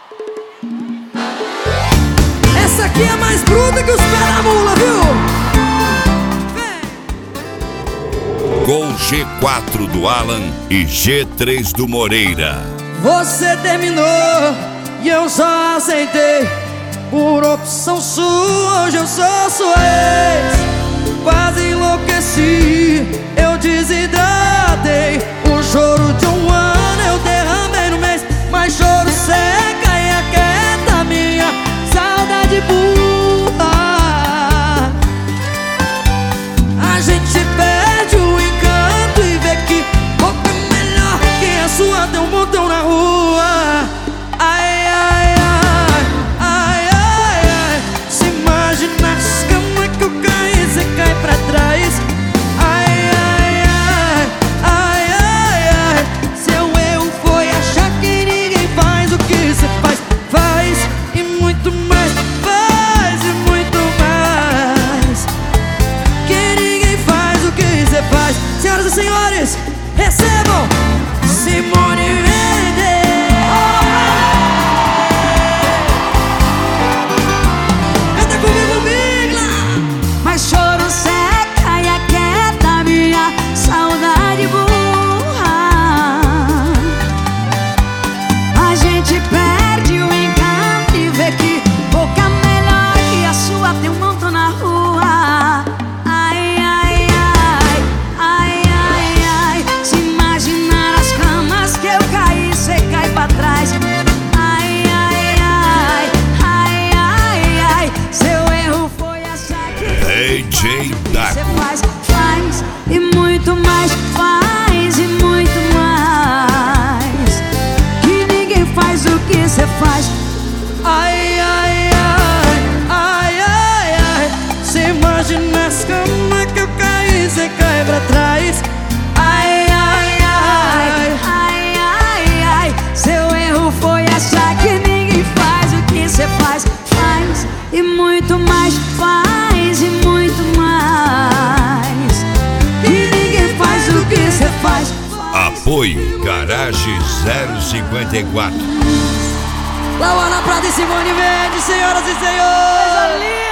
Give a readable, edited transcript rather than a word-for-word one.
Essa aqui é mais bruta que os pés da mula, viu? Gol G4 do Alan e G3 do Moreira. Você terminou e eu só aceitei. Por opção sua, hoje eu sou sua ex. Quase enlouqueci, eu desidratei. O choro de um ano eu derramei no mês. Mas choro seca e aquieta minha saudade burra. A gente perde o encanto e vê que boca melhor que a sua tem um montão na rua. Ai, ai, ai, ai, ai, ai. Se imagina as camas que eu caí, cê cai pra trás. Ai, ai, ai, ai, ai, ai. Seu erro foi achar que ninguém faz o que cê faz. Faz e muito mais, faz e muito mais. Que ninguém faz o que cê faz. Senhoras e senhores, recebam Simone Mendes. Canta comigo, Migla. Mas choro seca e aquieta minha saudade burra. A gente perde o encanto e vê que boca melhor que a sua tem um montão na rua. Ai, ai, ai, ai, ai, ai. Se imaginar as camas que eu caí, cê cai pra trás. Ai, ai, ai, ai, ai, ai. Seu erro foi achar que DJ você Dago. faz, faz e muito mais, faz e muito mais. Que ninguém faz o que você faz. Ai, ai, ai, ai, ai, ai. Se imagina as camas que eu caí, cê cai pra trás. Ai, ai, ai. Ai, ai, ai. Seu erro foi achar que ninguém faz o que você faz. Faz e muito mais, faz e muito mais. Que ninguém faz o que você faz. Apoio Garage 054. Lauana Prata e Simone Mendes, senhoras e senhores.